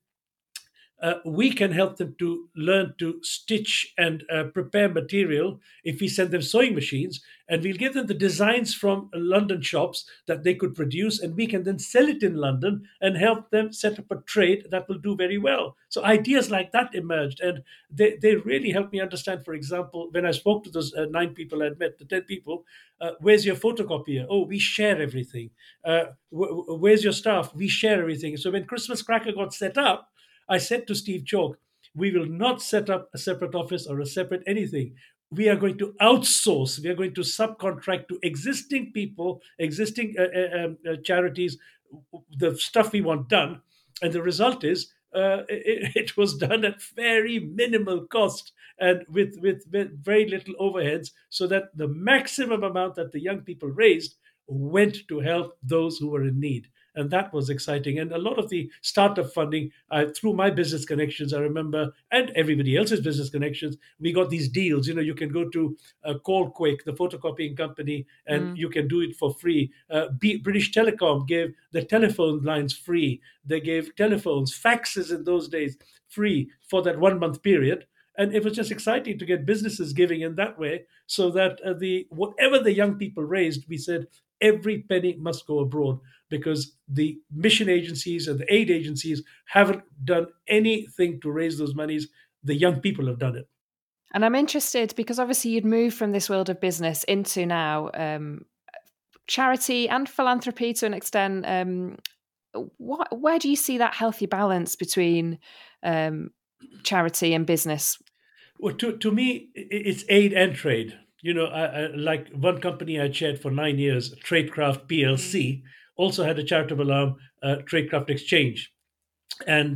Speaker 3: we can help them to learn to stitch and prepare material if we send them sewing machines, and we'll give them the designs from London shops that they could produce, and we can then sell it in London and help them set up a trade that will do very well. So ideas like that emerged, and they really helped me understand. For example, when I spoke to those 9 people I'd met, the 10 people, where's your photocopier? Oh, we share everything. Where's your staff? We share everything. So when Christmas Cracker got set up, I said to Steve Chalk, we will not set up a separate office or a separate anything. We are going to outsource. We are going to subcontract to existing people, existing charities, the stuff we want done. And the result is it was done at very minimal cost and with very little overheads, so that the maximum amount that the young people raised went to help those who were in need. And that was exciting. And a lot of the startup funding, through my business connections, I remember, and everybody else's business connections, we got these deals. You can go to Callquake, the photocopying company, and you can do it for free. British Telecom gave the telephone lines free. They gave telephones, faxes in those days, free for that 1 month period. And it was just exciting to get businesses giving in that way, so that whatever the young people raised, we said every penny must go abroad, because the mission agencies and the aid agencies haven't done anything to raise those monies. The young people have done it.
Speaker 2: And I'm interested, because obviously you'd moved from this world of business into now charity and philanthropy to an extent. Where do you see that healthy balance between charity and business?
Speaker 3: Well, to me, it's aid and trade. like one company I chaired for 9 years, Tradecraft PLC, also had a charitable arm, Tradecraft Exchange. And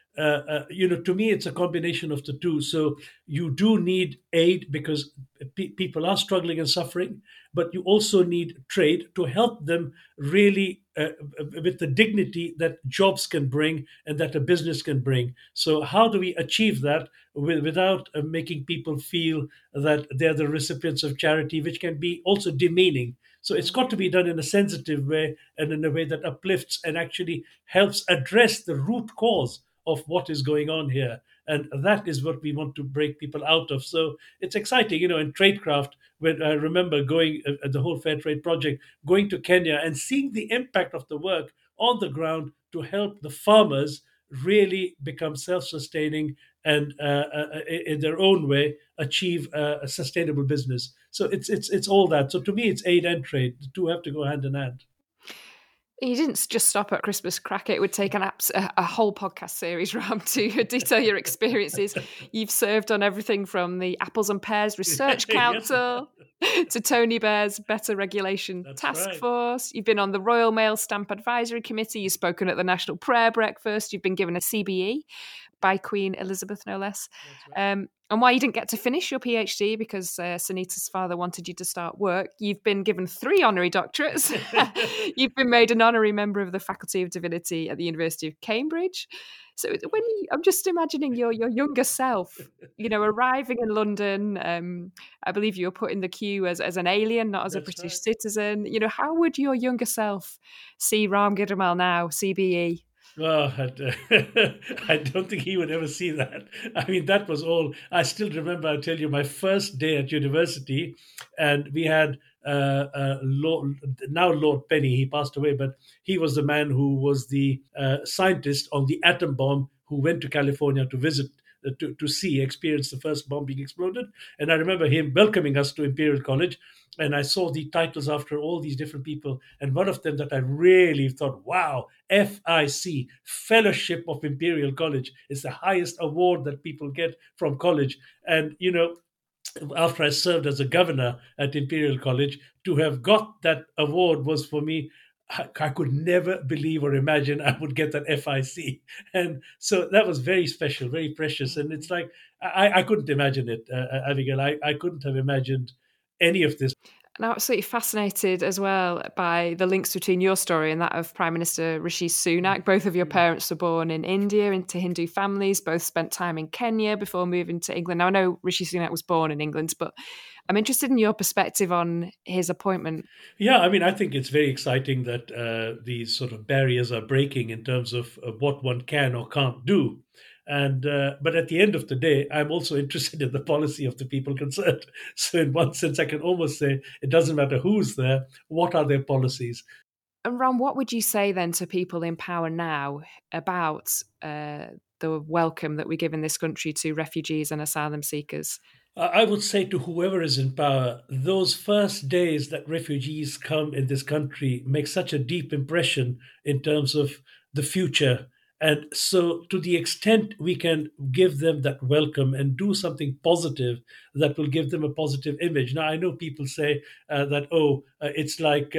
Speaker 3: to me it's a combination of the two. So you do need aid because people are struggling and suffering, but you also need trade to help them really with the dignity that jobs can bring and that a business can bring. So how do we achieve that without making people feel that they're the recipients of charity, which can be also demeaning? So it's got to be done in a sensitive way and in a way that uplifts and actually helps address the root cause of what is going on here. And that is what we want to break people out of. So it's exciting, in Tradecraft, when I remember going at the whole Fair Trade project, going to Kenya and seeing the impact of the work on the ground to help the farmers really become self-sustaining and in their own way achieve a sustainable business. So it's all that. So to me, it's aid and trade. The two have to go hand in hand.
Speaker 2: You didn't just stop at Christmas cracker. It would take a whole podcast series, Ram, to detail your experiences. You've served on everything from the Apples and Pears Research Council to Tony Blair's Better Regulation Task Force. You've been on the Royal Mail Stamp Advisory Committee. You've spoken at the National Prayer Breakfast. You've been given a CBE by Queen Elizabeth, no less. And why you didn't get to finish your PhD because Sunita's father wanted you to start work, you've been given 3 honorary doctorates. You've been made an honorary member of the Faculty of Divinity at the University of Cambridge. So I'm just imagining your younger self, arriving in London. I believe you were put in the queue as an alien, not as a British citizen. How would your younger self see Ram Gidamal now, CBE?
Speaker 3: Well, I don't think he would ever see that. I mean, that was all. I still remember, I'll tell you, my first day at university, and we had now Lord Penny, he passed away, but he was the man who was the scientist on the atom bomb who went to California to visit, to experience the first bomb being exploded. And I remember him welcoming us to Imperial College. And I saw the titles after all these different people. And one of them that I really thought, wow, FIC, Fellowship of Imperial College, is the highest award that people get from college. And, after I served as a governor at Imperial College, to have got that award was for me, I could never believe or imagine I would get that FIC. And so that was very special, very precious. And it's like, I couldn't imagine it, Abigail. I couldn't have imagined any of this.
Speaker 2: And I'm absolutely fascinated as well by the links between your story and that of Prime Minister Rishi Sunak. Both of your parents were born in India into Hindu families, both spent time in Kenya before moving to England. Now, I know Rishi Sunak was born in England, but I'm interested in your perspective on his appointment.
Speaker 3: Yeah, I mean, I think it's very exciting that these sort of barriers are breaking in terms of what one can or can't do. And but at the end of the day, I'm also interested in the policy of the people concerned. So in one sense, I can almost say it doesn't matter who's there, what are their policies?
Speaker 2: And Ron, what would you say then to people in power now about the welcome that we give in this country to refugees and asylum seekers?
Speaker 3: I would say to whoever is in power, those first days that refugees come in this country make such a deep impression in terms of the future. And so, to the extent we can give them that welcome and do something positive that will give them a positive image. Now, I know people say that, it's like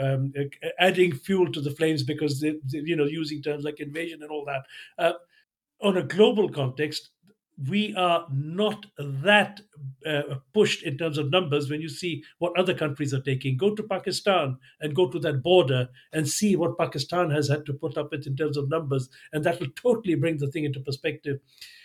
Speaker 3: adding fuel to the flames because they using terms like invasion and all that. On a global context, we are not that pushed in terms of numbers when you see what other countries are taking. Go to Pakistan and go to that border and see what Pakistan has had to put up with in terms of numbers, and that will totally bring the thing into perspective.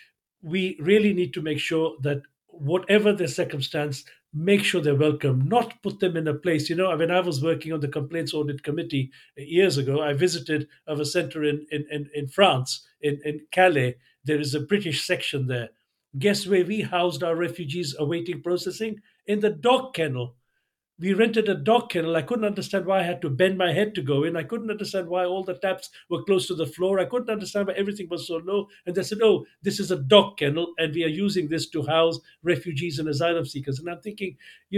Speaker 3: We really need to make sure that whatever their circumstance, make sure they're welcome, not put them in a place. When I was working on the Complaints Audit Committee years ago, I visited a center in France, in Calais. There is a British section there. Guess where we housed our refugees awaiting processing? In the dog kennel. We rented a dog kennel. I couldn't understand why I had to bend my head to go in. I couldn't understand why all the taps were close to the floor. I couldn't understand why everything was so low. And they said, oh, this is a dog kennel, and we are using this to house refugees and asylum seekers. And I'm thinking,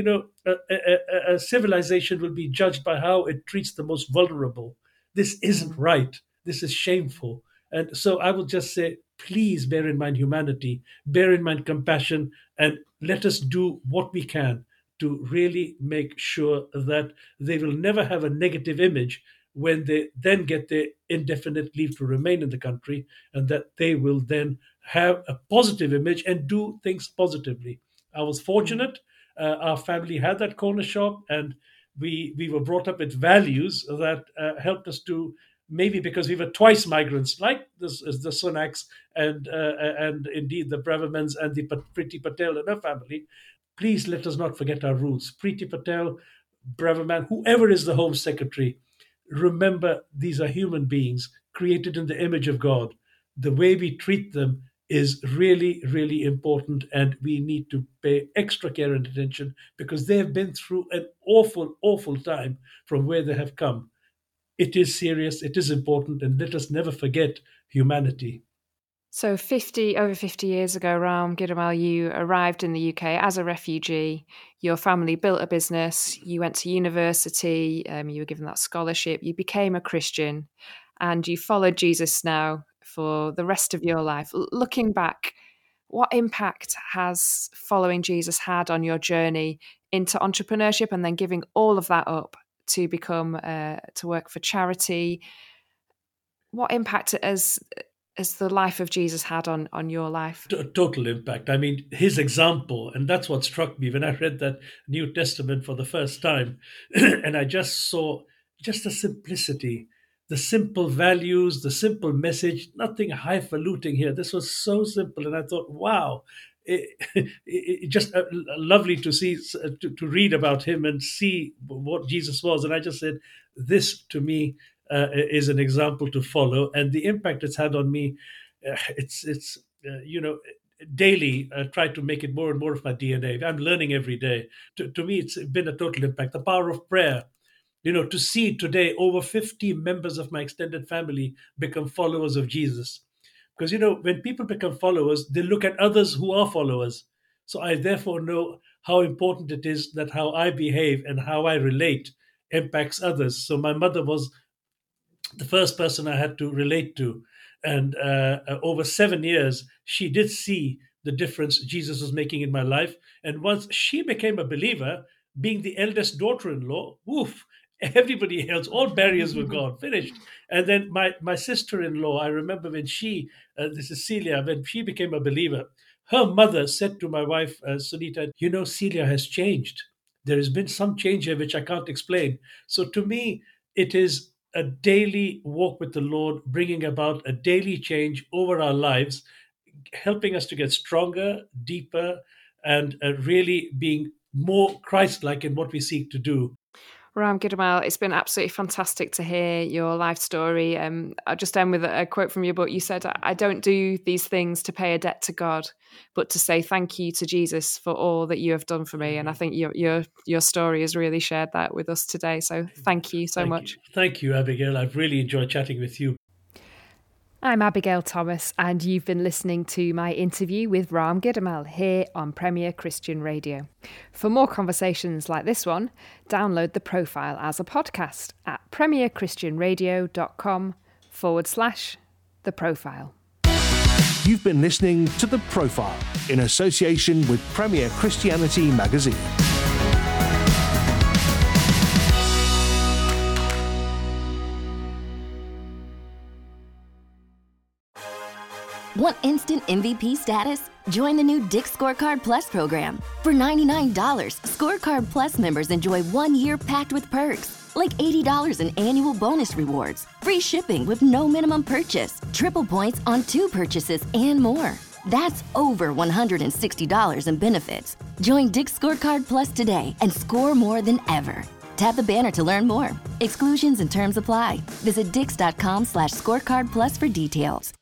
Speaker 3: a civilization will be judged by how it treats the most vulnerable. This isn't right. This is shameful. And so I will just say, please bear in mind humanity, bear in mind compassion, and let us do what we can to really make sure that they will never have a negative image when they then get their indefinite leave to remain in the country, and that they will then have a positive image and do things positively. I was fortunate. Our family had that corner shop, and we were brought up with values that helped us to, maybe because we were twice migrants, like the Sunaks and indeed the Bravermans and the Priti Patel and her family. Please let us not forget our roots. Priti Patel, Braverman, whoever is the Home Secretary, remember these are human beings created in the image of God. The way we treat them is really, really important, and we need to pay extra care and attention because they have been through an awful, awful time from where they have come. It is serious, it is important, and let us never forget humanity.
Speaker 2: So over 50 years ago, Ram Gidamal, you arrived in the UK as a refugee. Your family built a business. You went to university. You were given that scholarship. You became a Christian, and you followed Jesus now for the rest of your life. Looking back, what impact has following Jesus had on your journey into entrepreneurship and then giving all of that up to become to work for charity? What impact has the life of Jesus had on your life?
Speaker 3: Total impact. I mean, his example, and that's what struck me when I read that New Testament for the first time, and I just saw just the simplicity, the simple values, the simple message, nothing highfalutin here. This was so simple, and I thought, wow, it just lovely to see, to read about him and see what Jesus was. And I just said, this to me is an example to follow, and the impact it's had on me, it's daily try to make it more and more of my DNA. I'm learning every day. To me, it's been a total impact. The power of prayer, to see today over 50 members of my extended family become followers of Jesus. Because, when people become followers, they look at others who are followers. So I therefore know how important it is that how I behave and how I relate impacts others. So my mother was the first person I had to relate to. And over 7 years, she did see the difference Jesus was making in my life. And once she became a believer, being the eldest daughter-in-law, woof, everybody else, all barriers were gone, finished. And then my sister-in-law, I remember when this is Celia, when she became a believer, her mother said to my wife, Sunita, Celia has changed. There has been some change here which I can't explain. So to me, it is a daily walk with the Lord, bringing about a daily change over our lives, helping us to get stronger, deeper, and really being more Christ-like in what we seek to do.
Speaker 2: Ram Gidamal, it's been absolutely fantastic to hear your life story. I'll just end with a quote from your book. You said, "I don't do these things to pay a debt to God, but to say thank you to Jesus for all that you have done for me." And I think your story has really shared that with us today. So thank you so much.
Speaker 3: Thank you, Abigail. I've really enjoyed chatting with you.
Speaker 2: I'm Abigail Thomas, and you've been listening to my interview with Ram Gidamal here on Premier Christian Radio. For more conversations like this one, download The Profile as a podcast at premierchristianradio.com/The Profile.
Speaker 1: You've been listening to The Profile in association with Premier Christianity Magazine.
Speaker 5: Want instant MVP status? Join the new Dick's Scorecard Plus program. For $99, Scorecard Plus members enjoy 1 year packed with perks, like $80 in annual bonus rewards, free shipping with no minimum purchase, triple points on 2 purchases, and more. That's over $160 in benefits. Join Dick's Scorecard Plus today and score more than ever. Tap the banner to learn more. Exclusions and terms apply. Visit dix.com/scorecardplus for details.